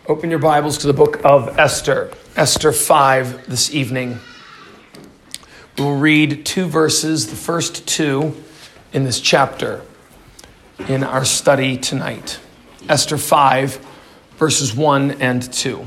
Open your Bibles to the book of Esther, Esther 5 this evening. We'll read two verses, the first two in this chapter in our study tonight. Esther 5, verses 1 and 2.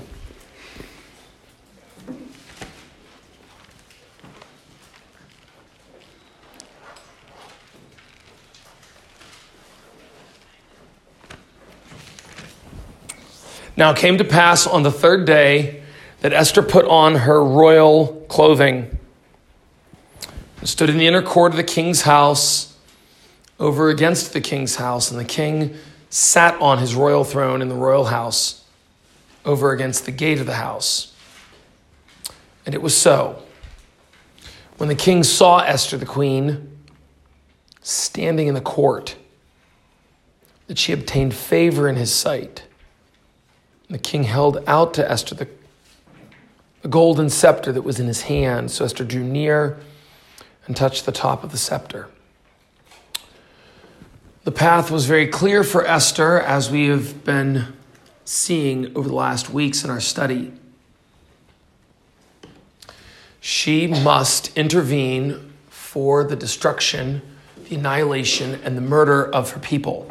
Now it came to pass on the third day that Esther put on her royal clothing and stood in the inner court of the king's house over against the king's house. And the king sat on his royal throne in the royal house over against the gate of the house. And it was so, when the king saw Esther the queen standing in the court, that she obtained favor in his sight. The king held out to Esther the golden scepter that was in his hand. So Esther drew near and touched the top of the scepter. The path was very clear for Esther, as we have been seeing over the last weeks in our study. She must intervene for the destruction, the annihilation, and the murder of her people.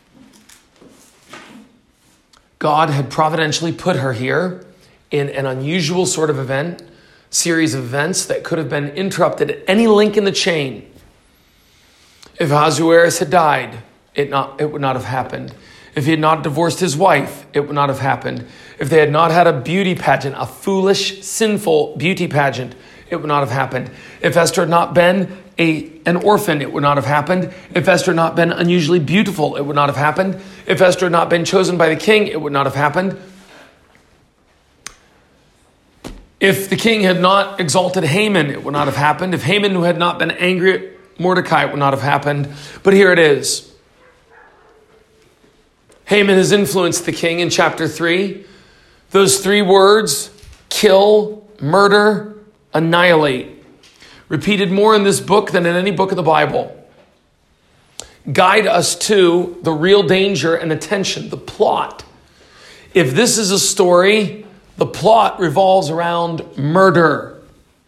God had providentially put her here in an unusual sort of event, series of events that could have been interrupted at any link in the chain. If Ahasuerus had died, it would not have happened. If he had not divorced his wife, it would not have happened. If they had not had a beauty pageant, a foolish, sinful beauty pageant, it would not have happened. If Esther had not been an orphan, it would not have happened. If Esther had not been unusually beautiful, it would not have happened. If Esther had not been chosen by the king, it would not have happened. If the king had not exalted Haman, it would not have happened. If Haman had not been angry at Mordecai, it would not have happened. But here it is. Haman has influenced the king in chapter 3. Those three words, kill, murder, annihilate, repeated more in this book than in any book of the Bible, guide us to the real danger and attention, the plot. If this is a story, the plot revolves around murder.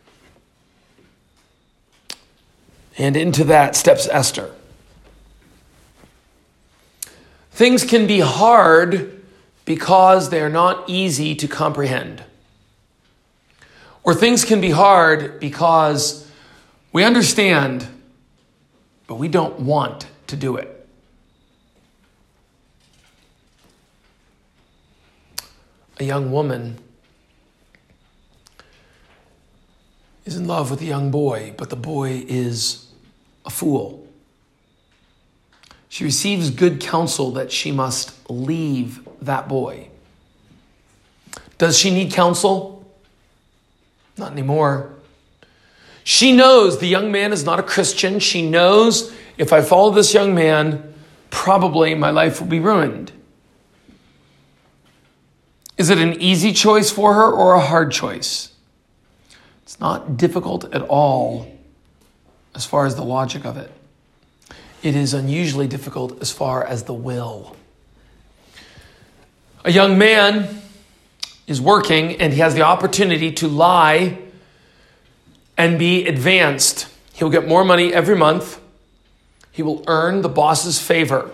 And into that steps Esther. Things can be hard because they are not easy to comprehend. Or things can be hard because we understand, but we don't want to do it. A young woman is in love with a young boy, but the boy is a fool. She receives good counsel that she must leave that boy. Does she need counsel? Not anymore. She knows the young man is not a Christian. She knows if I follow this young man, probably my life will be ruined. Is it an easy choice for her or a hard choice? It's not difficult at all as far as the logic of it. It is unusually difficult as far as the will. A young man is working and he has the opportunity to lie and be advanced. He'll get more money every month. He will earn the boss's favor.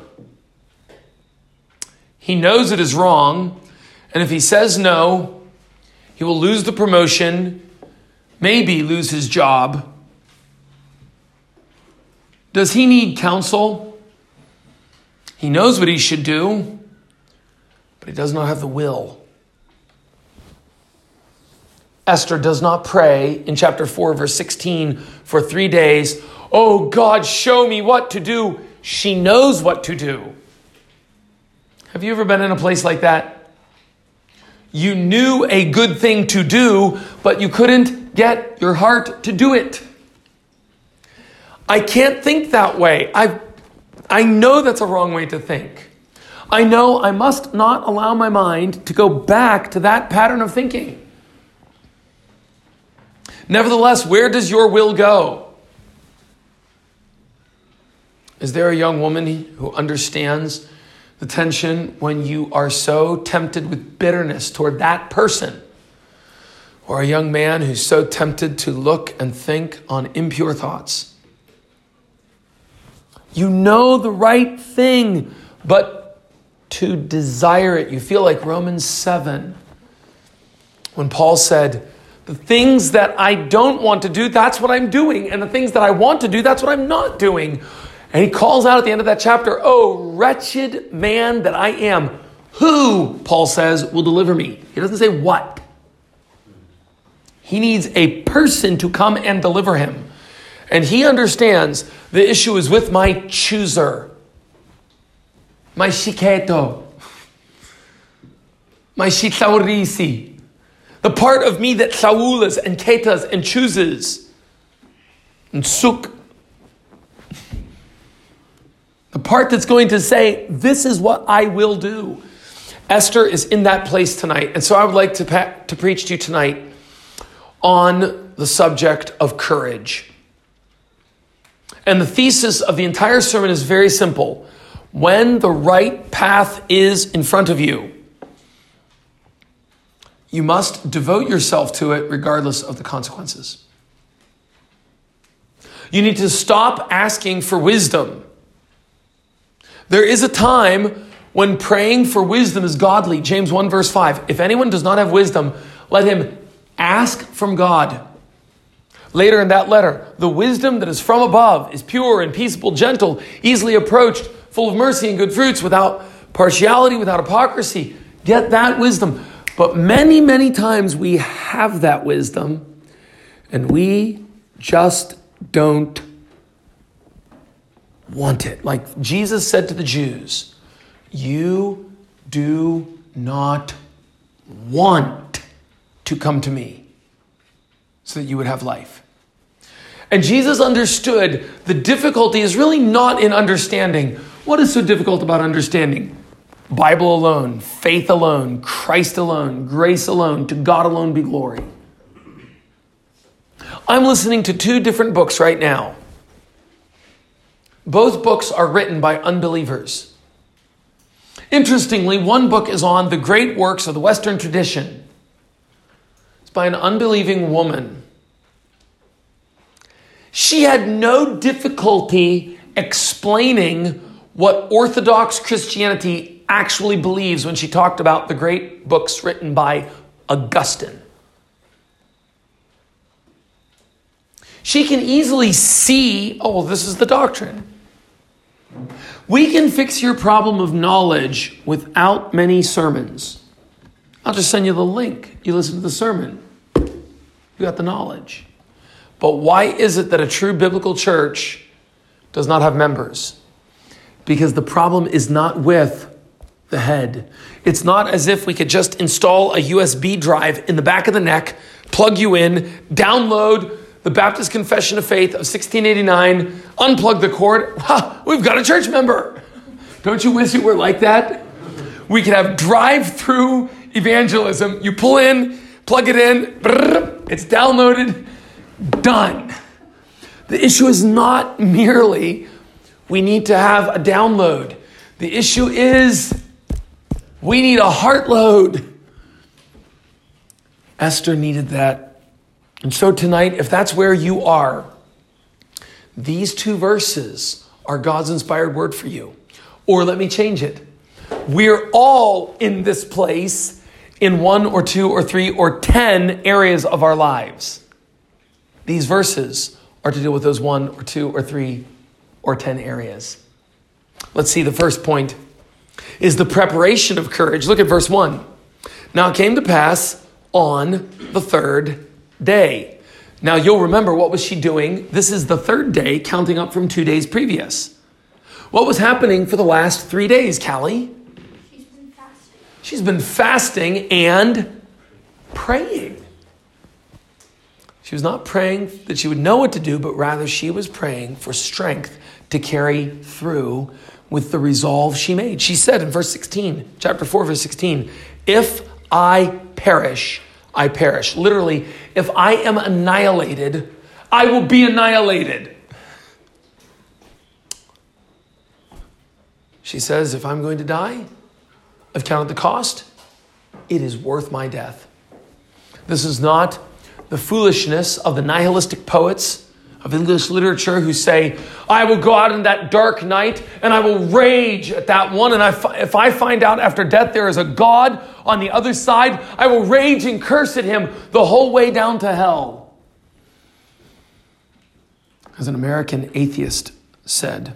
He knows it is wrong, and if he says no, he will lose the promotion, maybe lose his job. Does he need counsel? He knows what he should do, but he does not have the will. Esther does not pray in chapter 4, verse 16 for 3 days. Oh God, show me what to do. She knows what to do. Have you ever been in a place like that? You knew a good thing to do, but you couldn't get your heart to do it. I can't think that way. I know that's a wrong way to think. I know I must not allow my mind to go back to that pattern of thinking. Nevertheless, where does your will go? Is there a young woman who understands The tension when you are so tempted with bitterness toward that person, or a young man who's so tempted to look and think on impure thoughts. You know the right thing, but to desire it, you feel like Romans 7, when Paul said, the things that I don't want to do, that's what I'm doing. And the things that I want to do, that's what I'm not doing. And he calls out at the end of that chapter, oh, wretched man that I am. Who, Paul says, will deliver me? He doesn't say what. He needs a person to come and deliver him. And he understands the issue is with my chooser, my shiketo, my shitsaurisi, the part of me that saulas and ketas and chooses, and suk. The part that's going to say, this is what I will do. Esther is in that place tonight. And so I would like to preach to you tonight on the subject of courage. And the thesis of the entire sermon is very simple. When the right path is in front of you, you must devote yourself to it regardless of the consequences. You need to stop asking for wisdom. There is a time when praying for wisdom is godly. James 1 verse 5. If anyone does not have wisdom, let him ask from God. Later in that letter, the wisdom that is from above is pure and peaceable, gentle, easily approached, full of mercy and good fruits, without partiality, without hypocrisy. Get that wisdom. But many, many times we have that wisdom and we just don't want it. Like Jesus said to the Jews, you do not want to come to me so that you would have life. And Jesus understood the difficulty is really not in understanding. What is so difficult about understanding? Bible alone, faith alone, Christ alone, grace alone, to God alone be glory. I'm listening to 2 different books right now. Both books are written by unbelievers. Interestingly, one book is on the great works of the Western tradition. It's by an unbelieving woman. She had no difficulty explaining what Orthodox Christianity actually believes when she talked about the great books written by Augustine. She can easily see, oh, this is the doctrine. We can fix your problem of knowledge without many sermons. I'll just send you the link. You listen to the sermon. You got the knowledge. But why is it that a true biblical church does not have members? Because the problem is not with the head. It's not as if we could just install a USB drive in the back of the neck, plug you in, download the Baptist Confession of Faith of 1689, unplug the cord. We've got a church member. Don't you wish it were like that? We could have drive-through evangelism. You pull in, plug it in, it's downloaded, done. The issue is not merely we need to have a download. The issue is we need a heart load. Esther needed that. And so tonight, if that's where you are, these 2 verses are God's inspired word for you. Or let me change it. We're all in this place in 1 or 2 or 3 or 10 areas of our lives. These verses are to deal with those 1 or 2 or 3 or 10 areas. Let's see, the first point is the preparation of courage. Look at verse 1. Now it came to pass on the 3rd day. Now you'll remember, what was she doing? This is the 3rd day, counting up from 2 days previous. What was happening for the last 3 days, Callie? She's been fasting. She's been fasting and praying. She was not praying that she would know what to do, but rather she was praying for strength to carry through with the resolve she made. She said in verse 16, chapter 4, verse 16, if I perish, I perish. Literally, if I am annihilated, I will be annihilated. She says, if I'm going to die, I've counted the cost. It is worth my death. This is not the foolishness of the nihilistic poets of English literature who say, I will go out in that dark night and I will rage at that one. And if I find out after death there is a God on the other side, I will rage and curse at him the whole way down to hell. As an American atheist said,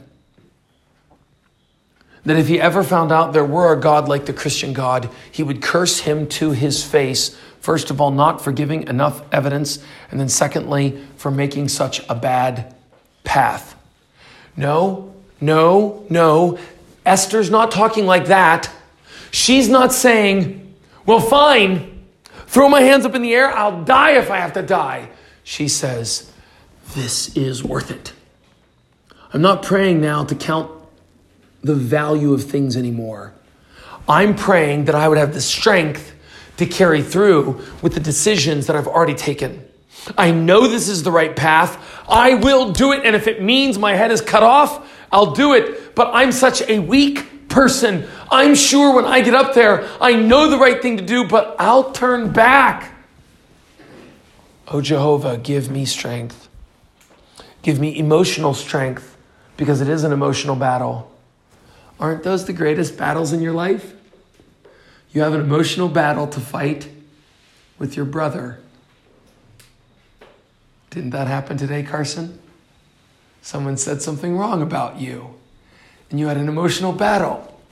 that if he ever found out there were a God like the Christian God, he would curse him to his face. First of all, not for giving enough evidence, and then secondly, for making such a bad path. No. Esther's not talking like that. She's not saying, well, fine, throw my hands up in the air, I'll die if I have to die. She says, this is worth it. I'm not praying now to count the value of things anymore. I'm praying that I would have the strength to carry through with the decisions that I've already taken. I know this is the right path. I will do it. And if it means my head is cut off, I'll do it. But I'm such a weak person. I'm sure when I get up there, I know the right thing to do, but I'll turn back. Oh, Jehovah, give me strength. Give me emotional strength, because it is an emotional battle. Aren't those the greatest battles in your life? You have an emotional battle to fight with your brother. Didn't that happen today, Carson? Someone said something wrong about you, and you had an emotional battle.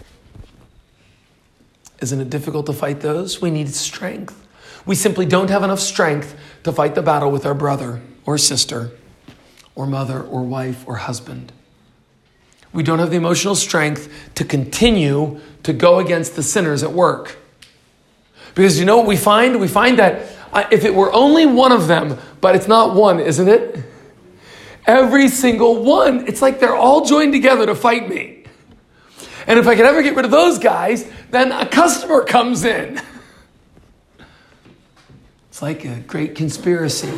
Isn't it difficult to fight those? We need strength. We simply don't have enough strength to fight the battle with our brother or sister or mother or wife or husband. We don't have the emotional strength to continue to go against the sinners at work. Because you know what we find? We find that if it were only one of them, but it's not one, isn't it? Every single one, it's like they're all joined together to fight me. And if I could ever get rid of those guys, then a customer comes in. It's like a great conspiracy.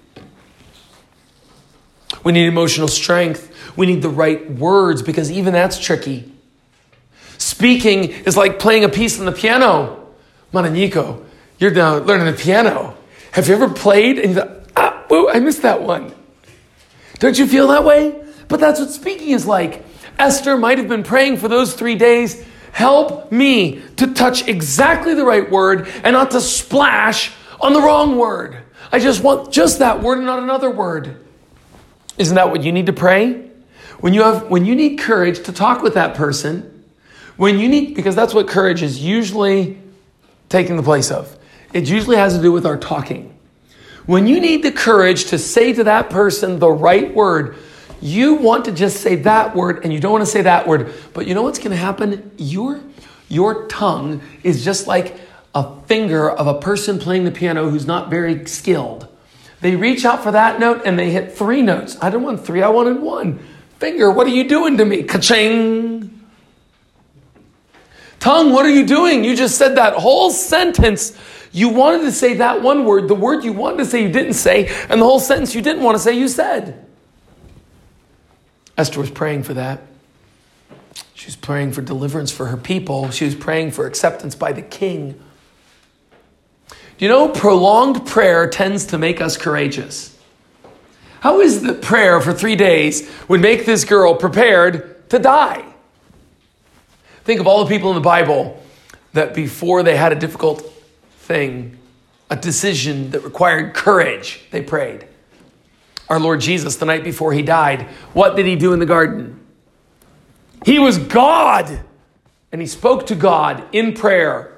We need emotional strength. We need the right words, because even that's tricky. Speaking is like playing a piece on the piano. Mananico, you're now learning the piano. Have you ever played and you thought, I missed that one? Don't you feel that way? But that's what speaking is like. Esther might have been praying for those 3 days. Help me to touch exactly the right word and not to splash on the wrong word. I just want just that word and not another word. Isn't that what you need to pray? When you need courage to talk with that person, because that's what courage is usually taking the place of. It usually has to do with our talking. When you need the courage to say to that person the right word, you want to just say that word and you don't want to say that word. But you know what's going to happen? Your tongue is just like a finger of a person playing the piano who's not very skilled. They reach out for that note and they hit 3 notes. I didn't want 3, I wanted 1. Finger, what are you doing to me? Ka-ching. Tongue, what are you doing? You just said that whole sentence. You wanted to say that one word. The word you wanted to say you didn't say. And the whole sentence you didn't want to say you said. Esther was praying for that. She was praying for deliverance for her people. She was praying for acceptance by the king. Do you know, prolonged prayer tends to make us courageous. How is the prayer for 3 days would make this girl prepared to die? Think of all the people in the Bible that before they had a difficult thing, a decision that required courage, they prayed. Our Lord Jesus, the night before he died, what did he do in the garden? He was God, and he spoke to God in prayer.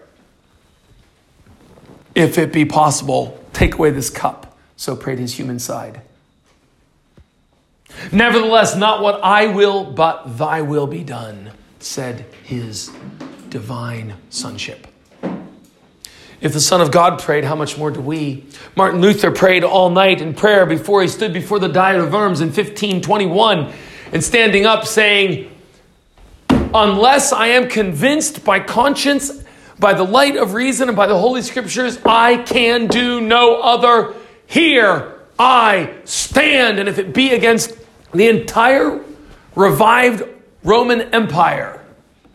If it be possible, take away this cup. So prayed his human side. Nevertheless, not what I will, but thy will be done, said his divine sonship. If the Son of God prayed, how much more do we? Martin Luther prayed all night in prayer before he stood before the Diet of Worms in 1521, and standing up saying, unless I am convinced by conscience, by the light of reason, and by the Holy Scriptures, I can do no other. Here I stand. And if it be against the entire revived Roman Empire,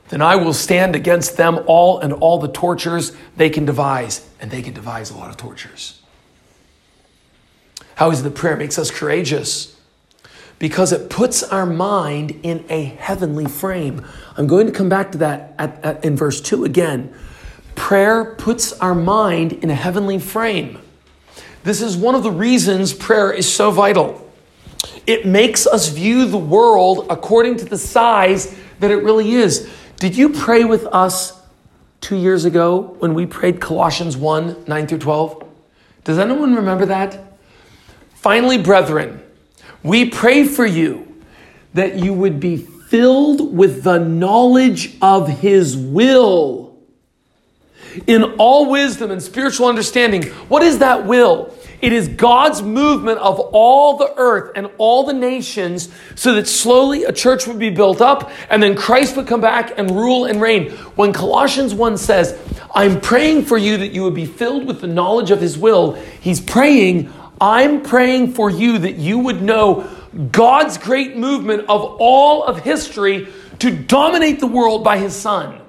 then I will stand against them all and all the tortures they can devise. And they can devise a lot of tortures. How is it that prayer makes us courageous? Because it puts our mind in a heavenly frame. I'm going to come back to that in verse 2 again. Prayer puts our mind in a heavenly frame. This is one of the reasons prayer is so vital. It makes us view the world according to the size that it really is. Did you pray with us 2 years ago when we prayed Colossians 1, 9 through 12? Does anyone remember that? Finally, brethren, we pray for you that you would be filled with the knowledge of his will in all wisdom and spiritual understanding. What is that will? It is God's movement of all the earth and all the nations so that slowly a church would be built up and then Christ would come back and rule and reign. When Colossians 1 says, I'm praying for you that you would be filled with the knowledge of his will, he's praying, I'm praying for you that you would know God's great movement of all of history to dominate the world by his Son.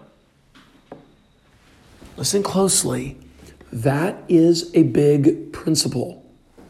Listen closely. That is a big principle.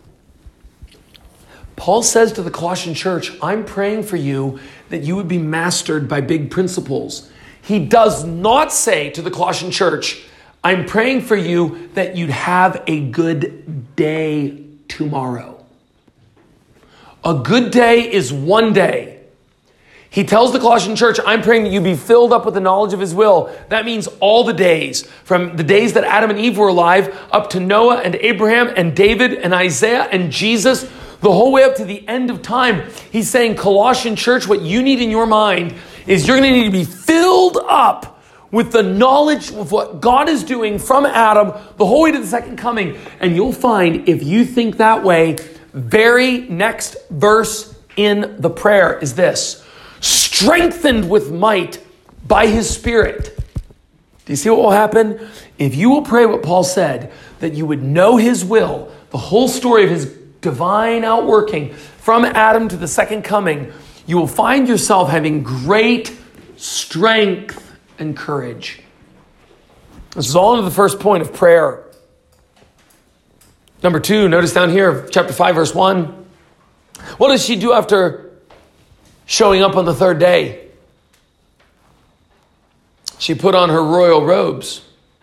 Paul says to the Colossian church, I'm praying for you that you would be mastered by big principles. He does not say to the Colossian church, I'm praying for you that you'd have a good day tomorrow. A good day is one day. He tells the Colossian church, I'm praying that you be filled up with the knowledge of his will. That means all the days, from the days that Adam and Eve were alive, up to Noah and Abraham and David and Isaiah and Jesus, the whole way up to the end of time. He's saying, Colossian church, what you need in your mind is you're going to need to be filled up with the knowledge of what God is doing from Adam the whole way to the second coming. And you'll find, if you think that way, very next verse in the prayer is this: strengthened with might by his Spirit. Do you see what will happen? If you will pray what Paul said, that you would know his will, the whole story of his divine outworking from Adam to the second coming, you will find yourself having great strength and courage. This is all into the first point of prayer. Number 2, notice down here, chapter 5, verse 1. What does she do after showing up on the third day? She put on her royal robes.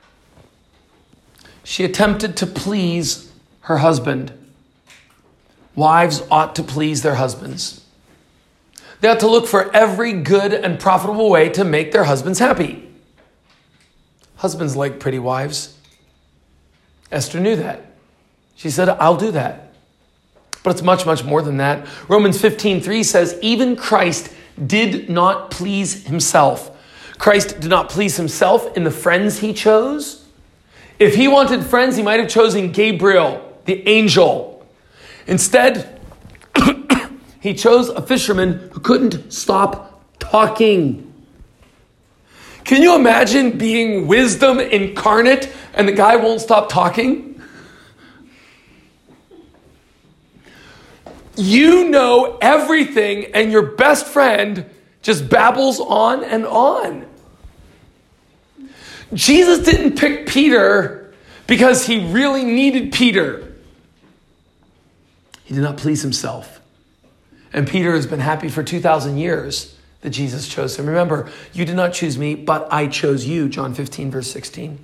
She attempted to please her husband. Wives ought to please their husbands. They ought to look for every good and profitable way to make their husbands happy. Husbands like pretty wives. Esther knew that. She said, I'll do that. But it's much, much more than that. Romans 15:3 says, even Christ did not please himself. Christ did not please himself in the friends he chose. If he wanted friends, he might have chosen Gabriel, the angel. Instead, he chose a fisherman who couldn't stop talking. Can you imagine being wisdom incarnate and the guy won't stop talking? You know everything and your best friend just babbles on and on. Jesus didn't pick Peter because he really needed Peter. He did not please himself. And Peter has been happy for 2,000 years that Jesus chose him. Remember, you did not choose me, but I chose you, John 15, verse 16.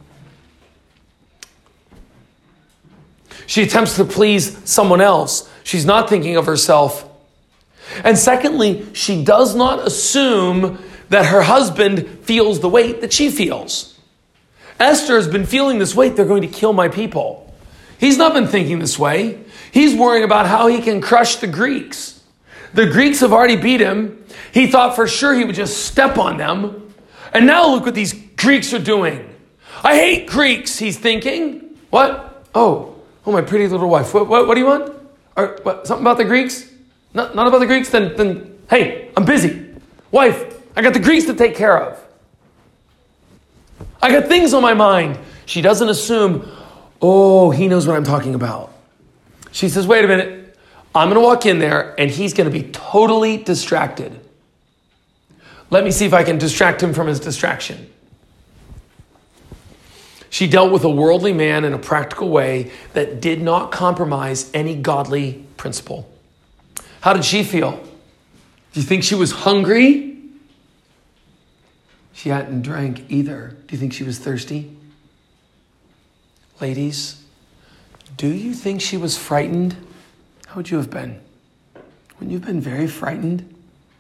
She attempts to please someone else. She's not thinking of herself. And secondly, she does not assume that her husband feels the weight that she feels. Esther has been feeling this weight. They're going to kill my people. He's not been thinking this way. He's worrying about how he can crush the Greeks. The Greeks have already beat him. He thought for sure he would just step on them. And now look what these Greeks are doing. I hate Greeks, he's thinking. What? Oh, my pretty little wife. What do you want? Something about the Greeks? Not about the Greeks? Then, hey, I'm busy. Wife, I got the Greeks to take care of. I got things on my mind. She doesn't assume, he knows what I'm talking about. She says, wait a minute. I'm going to walk in there and he's going to be totally distracted. Let me see if I can distract him from his distraction. She dealt with a worldly man in a practical way that did not compromise any godly principle. How did she feel? Do you think she was hungry? She hadn't drank either. Do you think she was thirsty? Ladies, do you think she was frightened? How would you have been? Wouldn't you have been very frightened?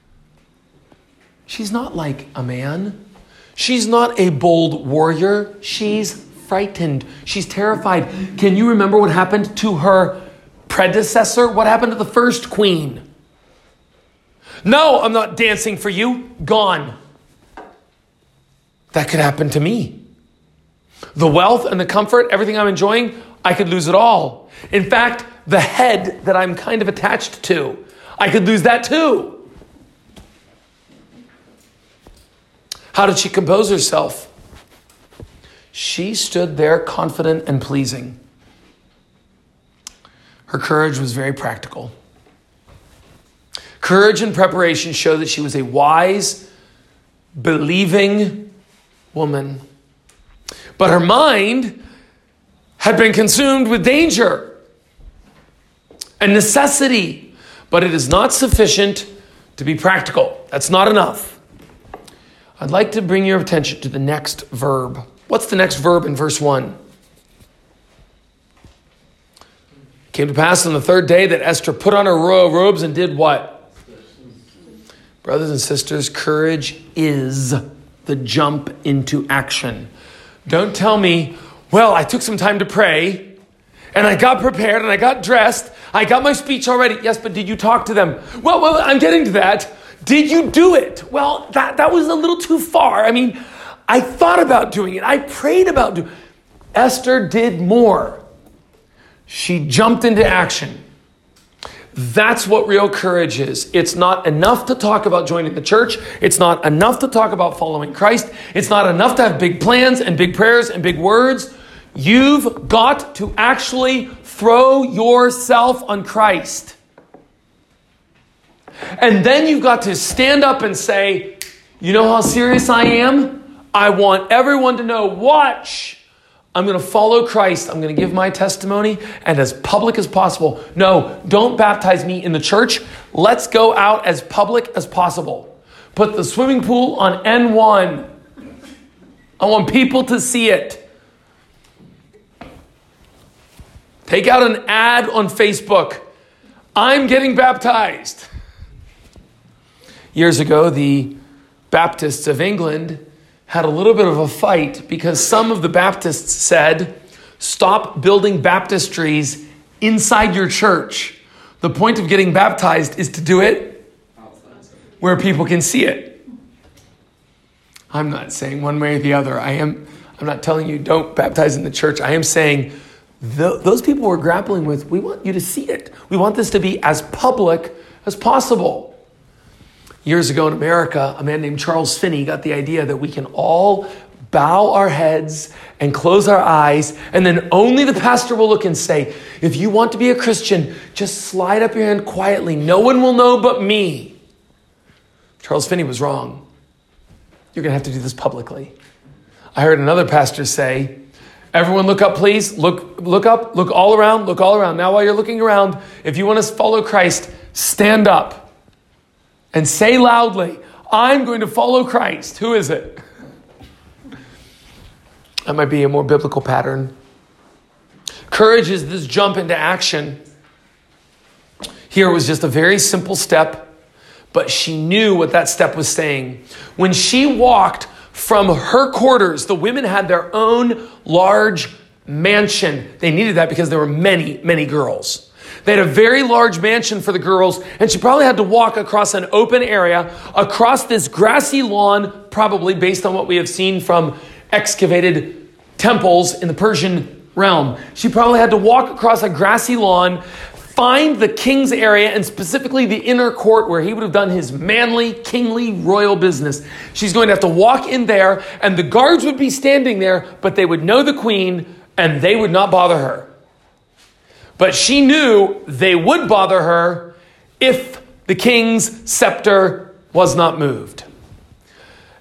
She's not like a man. She's not a bold warrior. She's frightened. She's terrified. Can you remember what happened to her predecessor? What happened to the first queen? No, I'm not dancing for you. Gone. That could happen to me. The wealth and the comfort, everything I'm enjoying, I could lose it all. In fact, the head that I'm kind of attached to, I could lose that too. How did she compose herself? She stood there confident and pleasing. Her courage was very practical. Courage and preparation show that she was a wise, believing woman. But her mind had been consumed with danger and necessity. But it is not sufficient to be practical. That's not enough. I'd like to bring your attention to the next verb. What's the next verb in verse 1? It came to pass on the third day that Esther put on her royal robes and did what? Brothers and sisters, courage is the jump into action. Don't tell me, well, I took some time to pray and I got prepared and I got dressed. I got my speech already. Yes, but did you talk to them? Well, I'm getting to that. Did you do it? Well, that was a little too far. I mean, I thought about doing it. I prayed about doing it. Esther did more. She jumped into action. That's what real courage is. It's not enough to talk about joining the church. It's not enough to talk about following Christ. It's not enough to have big plans and big prayers and big words. You've got to actually throw yourself on Christ. And then you've got to stand up and say, you know how serious I am? I want everyone to know, watch. I'm going to follow Christ. I'm going to give my testimony and as public as possible. No, don't baptize me in the church. Let's go out as public as possible. Put the swimming pool on N1. I want people to see it. Take out an ad on Facebook. I'm getting baptized. Years ago, the Baptists of England had a little bit of a fight because some of the Baptists said, stop building baptistries inside your church. The point of getting baptized is to do it where people can see it. I'm not saying one way or the other. I'm not telling you don't baptize in the church. I am saying those people we're grappling with, we want you to see it. We want this to be as public as possible. Years ago in America, a man named Charles Finney got the idea that we can all bow our heads and close our eyes, and then only the pastor will look and say, if you want to be a Christian, just slide up your hand quietly. No one will know but me. Charles Finney was wrong. You're going to have to do this publicly. I heard another pastor say, everyone look up, please. Look up, look all around, look all around. Now while you're looking around, if you want to follow Christ, stand up. And say loudly, I'm going to follow Christ. Who is it? That might be a more biblical pattern. Courage is this jump into action. Here it was just a very simple step, but she knew what that step was saying. When she walked from her quarters, the women had their own large mansion. They needed that because there were many, many girls. They had a very large mansion for the girls, and she probably had to walk across an open area, across this grassy lawn, probably based on what we have seen from excavated temples in the Persian realm. She probably had to walk across a grassy lawn, find the king's area, and specifically the inner court where he would have done his manly, kingly, royal business. She's going to have to walk in there, and the guards would be standing there, but they would know the queen, and they would not bother her. But she knew they would bother her if the king's scepter was not moved.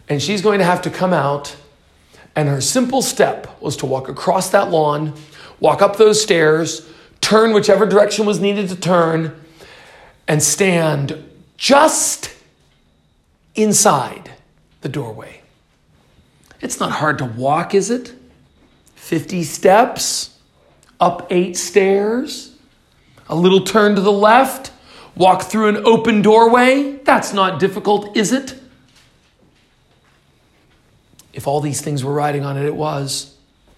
And she's going to have to come out, and her simple step was to walk across that lawn, walk up those stairs, turn whichever direction was needed to turn, and stand just inside the doorway. It's not hard to walk, is it? 50 steps, up 8 stairs, a little turn to the left, walk through an open doorway. That's not difficult, is it? If all these things were riding on it, it was.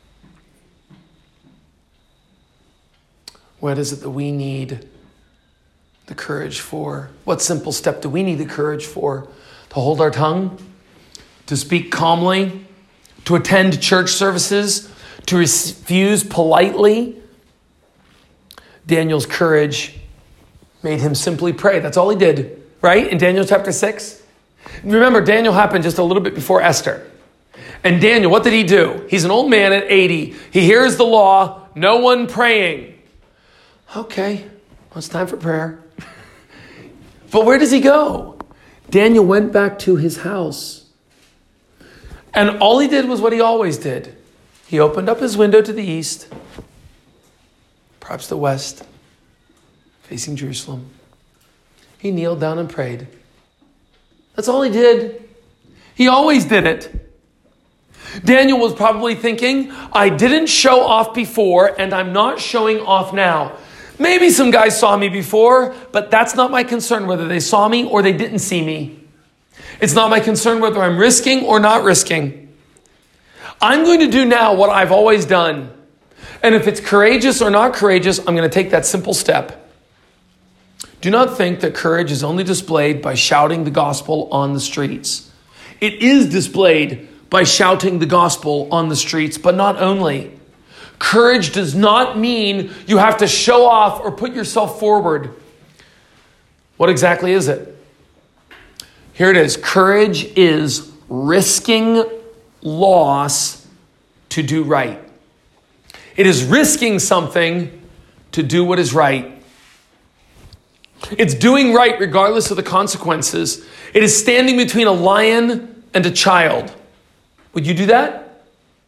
What is it that we need the courage for? What simple step do we need the courage for? To hold our tongue? To speak calmly? To attend church services? To refuse politely? Daniel's courage made him simply pray. That's all he did, right? In Daniel chapter 6. Remember, Daniel happened just a little bit before Esther. And Daniel, what did he do? He's an old man at 80. He hears the law, no one praying. Okay, well, it's time for prayer. But where does he go? Daniel went back to his house. And all he did was what he always did. He opened up his window to the east, perhaps the west, facing Jerusalem. He kneeled down and prayed. That's all he did. He always did it. Daniel was probably thinking, I didn't show off before, and I'm not showing off now. Maybe some guys saw me before, but that's not my concern, whether they saw me or they didn't see me. It's not my concern whether I'm risking or not risking. I'm going to do now what I've always done. And if it's courageous or not courageous, I'm going to take that simple step. Do not think that courage is only displayed by shouting the gospel on the streets. It is displayed by shouting the gospel on the streets, but not only. Courage does not mean you have to show off or put yourself forward. What exactly is it? Here it is. Courage is risking loss to do right. It is risking something to do what is right. It's doing right regardless of the consequences. It is standing between a lion and a child. Would you do that?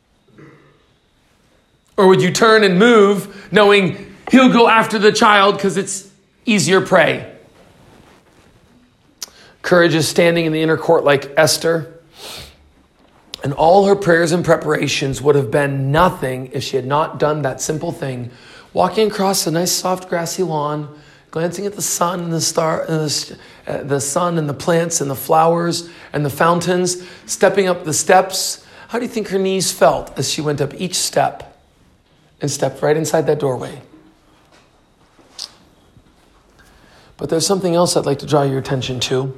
Or would you turn and move knowing he'll go after the child because it's easier prey? Courage is standing in the inner court like Esther. And all her prayers and preparations would have been nothing if she had not done that simple thing. Walking across a nice soft grassy lawn, glancing at the sun and the star, and the sun and the plants and the flowers and the fountains, stepping up the steps. How do you think her knees felt as she went up each step and stepped right inside that doorway? But there's something else I'd like to draw your attention to.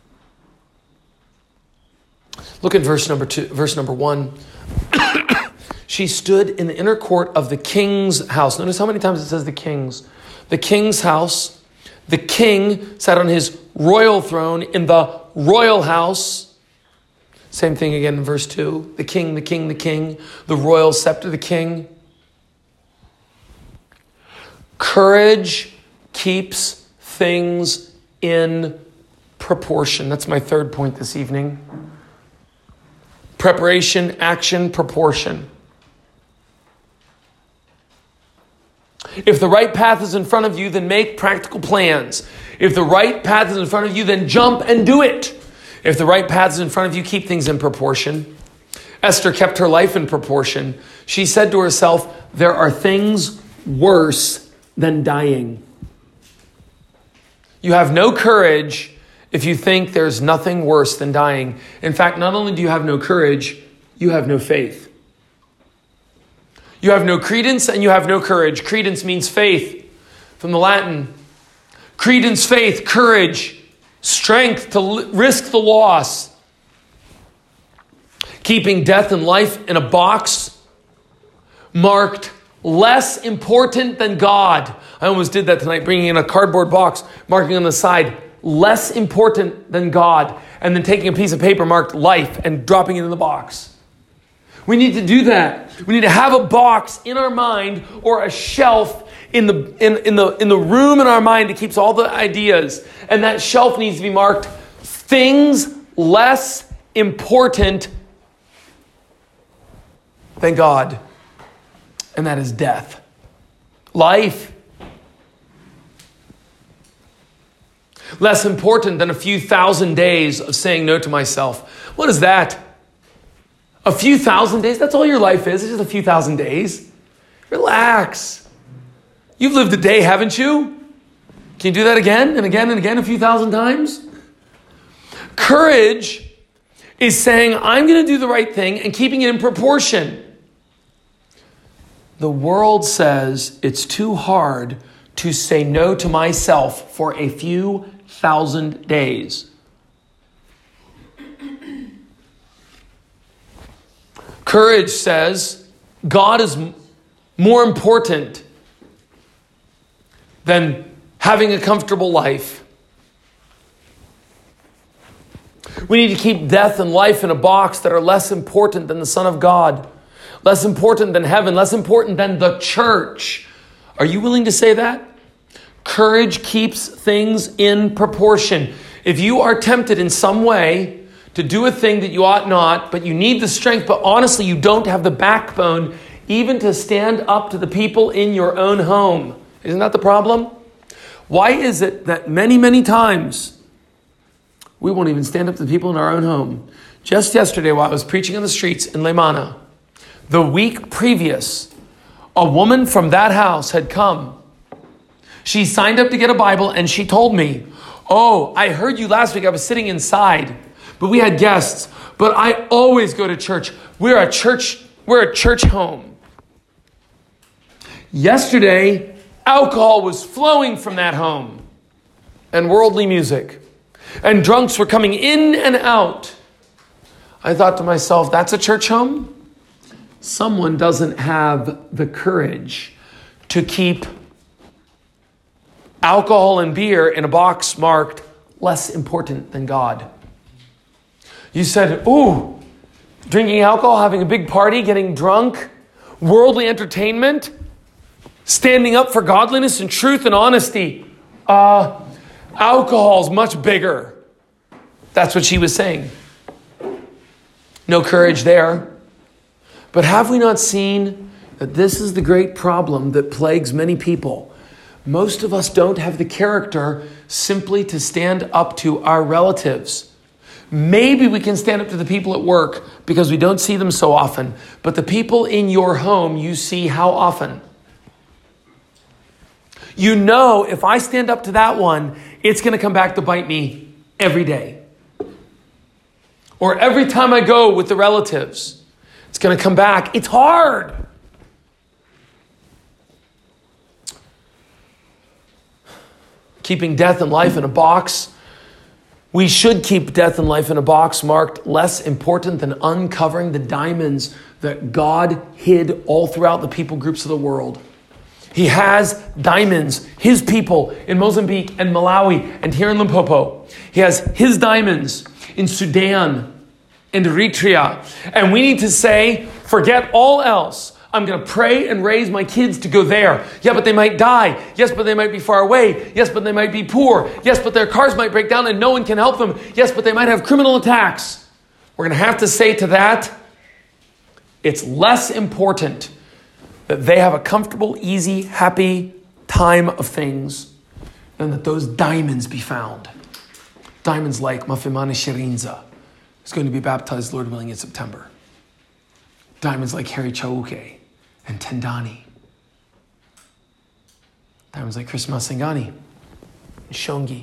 Look at verse number 1. She stood in the inner court of the king's house. Notice how many times it says the king's. The king's house. The king sat on his royal throne in the royal house. Same thing again in verse 2. The king, the king, the king. The royal scepter, the king. Courage keeps things in proportion. That's my third point this evening. Preparation, action, proportion. If the right path is in front of you, then make practical plans. If the right path is in front of you, then jump and do it. If the right path is in front of you, keep things in proportion. Esther kept her life in proportion. She said to herself, there are things worse than dying. You have no courage if you think there's nothing worse than dying. In fact, not only do you have no courage, you have no faith. You have no credence and you have no courage. Credence means faith from the Latin. Credence, faith, courage, strength to risk the loss. Keeping death and life in a box marked less important than God. I almost did that tonight, bringing in a cardboard box, marking on the side, less important than God, and then taking a piece of paper marked life and dropping it in the box. We need to do that. We need to have a box in our mind or a shelf in the room in our mind that keeps all the ideas. And that shelf needs to be marked things less important than God, and that is death. Life. Less important than a few thousand days of saying no to myself. What is that? A few thousand days? That's all your life is. It's just a few thousand days. Relax. You've lived a day, haven't you? Can you do that again and again and again a few thousand times? Courage is saying, I'm going to do the right thing and keeping it in proportion. The world says it's too hard to say no to myself for a few thousand days. Courage says God is more important than having a comfortable life. We need to keep death and life in a box that are less important than the Son of God, less important than heaven, less important than the church. Are you willing to say that? Courage keeps things in proportion. If you are tempted in some way to do a thing that you ought not, but you need the strength, but honestly you don't have the backbone even to stand up to the people in your own home. Isn't that the problem? Why is it that many, many times we won't even stand up to the people in our own home? Just yesterday while I was preaching on the streets in Leimana, the week previous, a woman from that house had come. She signed up to get a Bible and she told me, oh, I heard you last week. I was sitting inside, but we had guests. But I always go to church. We're a church home. Yesterday, alcohol was flowing from that home and worldly music. And drunks were coming in and out. I thought to myself, that's a church home? Someone doesn't have the courage to keep alcohol and beer in a box marked less important than God. You said, ooh, drinking alcohol, having a big party, getting drunk, worldly entertainment, standing up for godliness and truth and honesty. Alcohol's much bigger. That's what she was saying. No courage there. But have we not seen that this is the great problem that plagues many people? Most of us don't have the character simply to stand up to our relatives. Maybe we can stand up to the people at work because we don't see them so often. But the people in your home, you see how often? You know, if I stand up to that one, it's going to come back to bite me every day. Or every time I go with the relatives, it's going to come back. It's hard. Keeping death and life in a box. We should keep death and life in a box marked less important than uncovering the diamonds that God hid all throughout the people groups of the world. He has diamonds, his people in Mozambique and Malawi and here in Limpopo. He has his diamonds in Sudan and Eritrea. And we need to say, forget all else. I'm going to pray and raise my kids to go there. Yeah, but they might die. Yes, but they might be far away. Yes, but they might be poor. Yes, but their cars might break down and no one can help them. Yes, but they might have criminal attacks. We're going to have to say to that, it's less important that they have a comfortable, easy, happy time of things than that those diamonds be found. Diamonds like Mafimane Shirinza is going to be baptized, Lord willing, in September. Diamonds like Harry Chauke and Tendani. Diamonds like Chris Masangani and Shongi.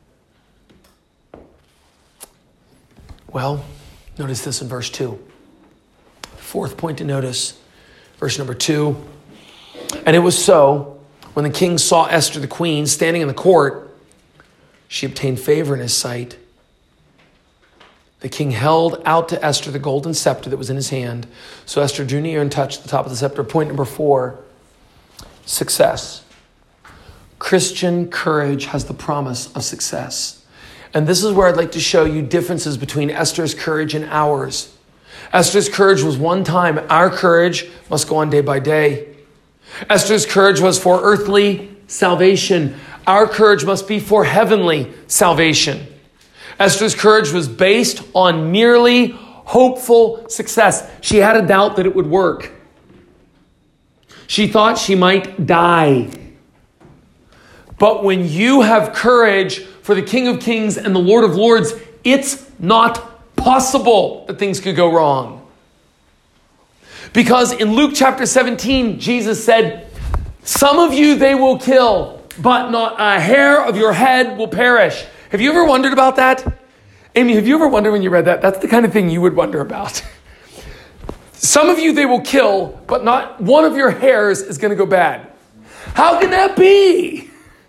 Well, notice this in verse 2. Fourth point to notice, verse number 2. And it was so, when the king saw Esther the queen standing in the court, she obtained favor in his sight. The king held out to Esther the golden scepter that was in his hand. So Esther drew near and touched the top of the scepter. Point number 4, success. Christian courage has the promise of success. And this is where I'd like to show you differences between Esther's courage and ours. Esther's courage was one time. Our courage must go on day by day. Esther's courage was for earthly salvation. Our courage must be for heavenly salvation. Esther's courage was based on merely hopeful success. She had a doubt that it would work. She thought she might die. But when you have courage for the King of Kings and the Lord of Lords, it's not possible that things could go wrong. Because in Luke chapter 17, Jesus said, some of you they will kill, but not a hair of your head will perish. Have you ever wondered about that? Amy, have you ever wondered when you read that? That's the kind of thing you would wonder about. Some of you they will kill, but not one of your hairs is going to go bad. How can that be?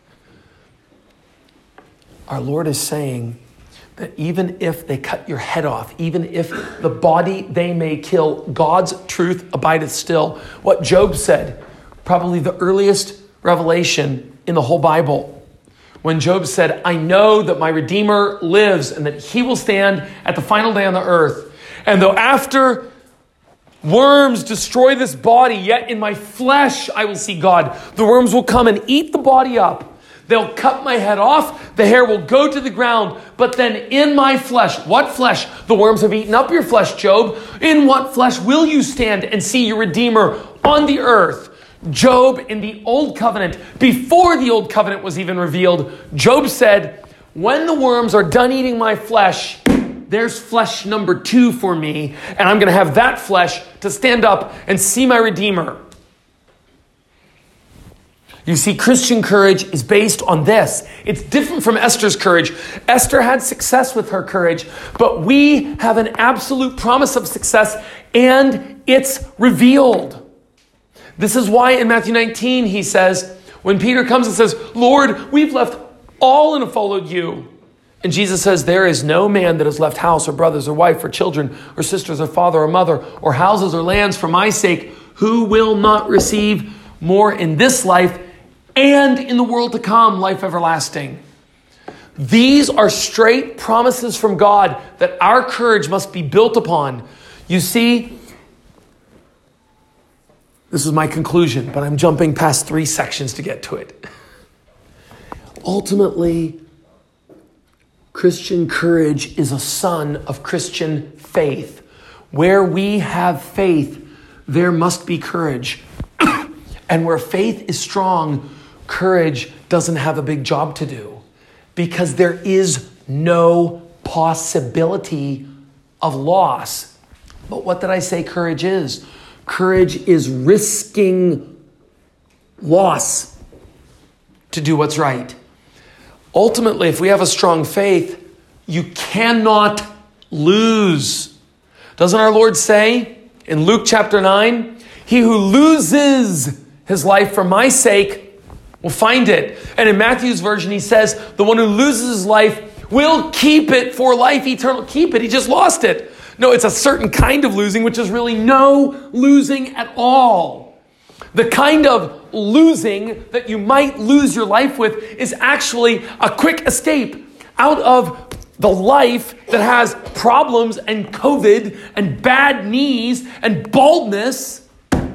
Our Lord is saying that even if they cut your head off, even if the body they may kill, God's truth abideth still. What Job said, probably the earliest revelation in the whole Bible. When Job said, I know that my Redeemer lives and that he will stand at the final day on the earth. And though after worms destroy this body, yet in my flesh I will see God. The worms will come and eat the body up. They'll cut my head off. The hair will go to the ground. But then in my flesh, what flesh? The worms have eaten up your flesh, Job. In what flesh will you stand and see your Redeemer on the earth? Job in the Old Covenant, before the Old Covenant was even revealed, Job said, when the worms are done eating my flesh, there's flesh number 2 for me, and I'm going to have that flesh to stand up and see my Redeemer. You see, Christian courage is based on this. It's different from Esther's courage. Esther had success with her courage, but we have an absolute promise of success, and it's revealed. This is why in Matthew 19, he says, when Peter comes and says, Lord, we've left all and have followed you. And Jesus says, there is no man that has left house or brothers or wife or children or sisters or father or mother or houses or lands for my sake who will not receive more in this life and in the world to come, life everlasting. These are straight promises from God that our courage must be built upon. You see, this is my conclusion, but I'm jumping past 3 sections to get to it. Ultimately, Christian courage is a son of Christian faith. Where we have faith, there must be courage. And where faith is strong, courage doesn't have a big job to do because there is no possibility of loss. But what did I say courage is? Courage is risking loss to do what's right. Ultimately, if we have a strong faith, you cannot lose. Doesn't our Lord say in Luke chapter 9, he who loses his life for my sake will find it. And in Matthew's version, he says, the one who loses his life will keep it for life eternal. Keep it. He just lost it. No, it's a certain kind of losing, which is really no losing at all. The kind of losing that you might lose your life with is actually a quick escape out of the life that has problems and COVID and bad knees and baldness.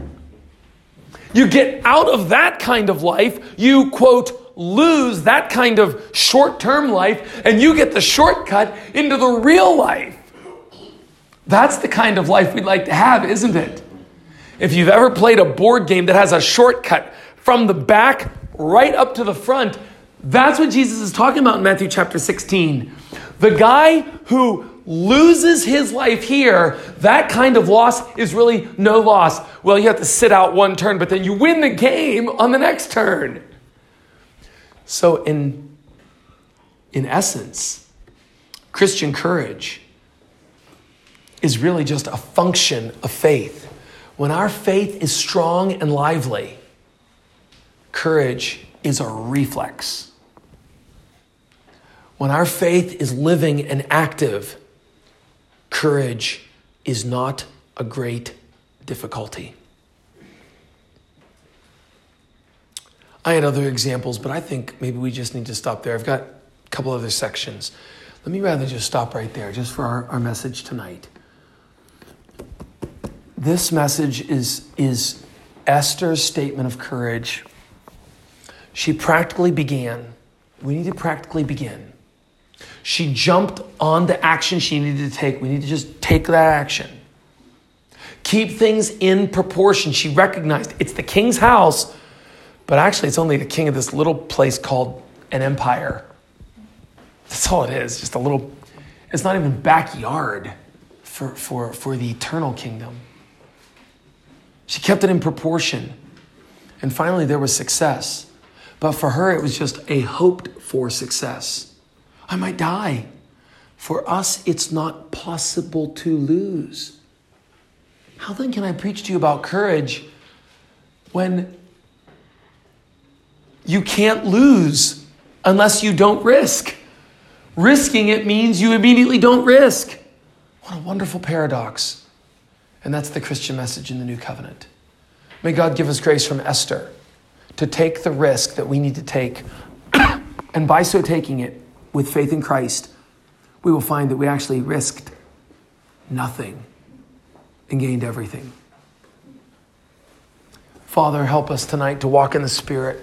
You get out of that kind of life, you, quote, lose that kind of short-term life, and you get the shortcut into the real life. That's the kind of life we'd like to have, isn't it? If you've ever played a board game that has a shortcut from the back right up to the front, that's what Jesus is talking about in Matthew chapter 16. The guy who loses his life here, that kind of loss is really no loss. Well, you have to sit out one turn, but then you win the game on the next turn. So in essence, Christian courage is really just a function of faith. When our faith is strong and lively, courage is a reflex. When our faith is living and active, courage is not a great difficulty. I had other examples, but I think maybe we just need to stop there. I've got a couple other sections. Let me rather just stop right there, just for our message tonight. This message is Esther's statement of courage. She practically began. We need to practically begin She jumped on the action she needed to take. We need to just take that action. Keep things in proportion. She recognized it's the king's house, but actually it's only the king of this little place called an empire. That's all it is. Just a little, it's not even backyard for the eternal kingdom. She kept it in proportion. And finally there was success. But for her, it was just a hoped for success. I might die. For us, it's not possible to lose. How then can I preach to you about courage when you can't lose unless you don't risk? Risking it means you immediately don't risk. What a wonderful paradox. And that's the Christian message in the New Covenant. May God give us grace from Esther to take the risk that we need to take. And by so taking it with faith in Christ, we will find that we actually risked nothing and gained everything. Father, help us tonight to walk in the Spirit.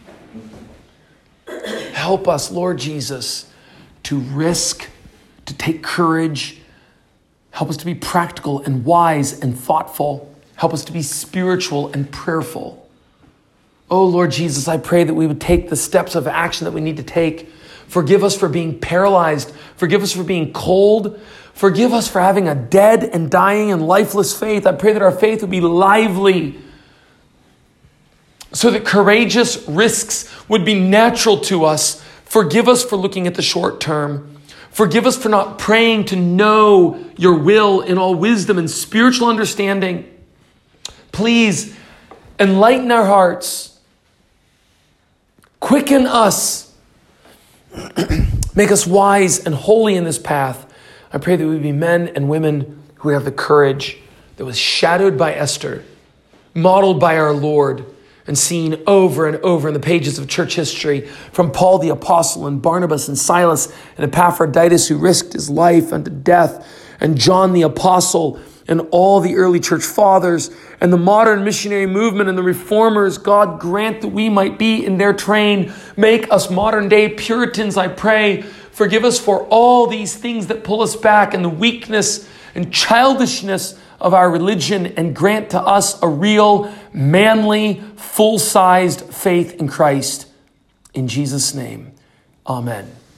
Help us, Lord Jesus, to risk, to take courage. Help us to be practical and wise and thoughtful. Help us to be spiritual and prayerful. Oh, Lord Jesus, I pray that we would take the steps of action that we need to take. Forgive us for being paralyzed. Forgive us for being cold. Forgive us for having a dead and dying and lifeless faith. I pray that our faith would be lively so that courageous risks would be natural to us. Forgive us for looking at the short term. Forgive us for not praying to know your will in all wisdom and spiritual understanding. Please enlighten our hearts. Quicken us. Make us wise and holy in this path. I pray that we be men and women who have the courage that was shadowed by Esther, modeled by our Lord, and seen over and over in the pages of church history from Paul the Apostle and Barnabas and Silas and Epaphroditus, who risked his life unto death, and John the Apostle and all the early church fathers and the modern missionary movement and the reformers. God grant that we might be in their train. Make us modern day Puritans, I pray. Forgive us for all these things that pull us back and the weakness and childishness of our religion, and grant to us a real, manly, full-sized faith in Christ. In Jesus' name, amen.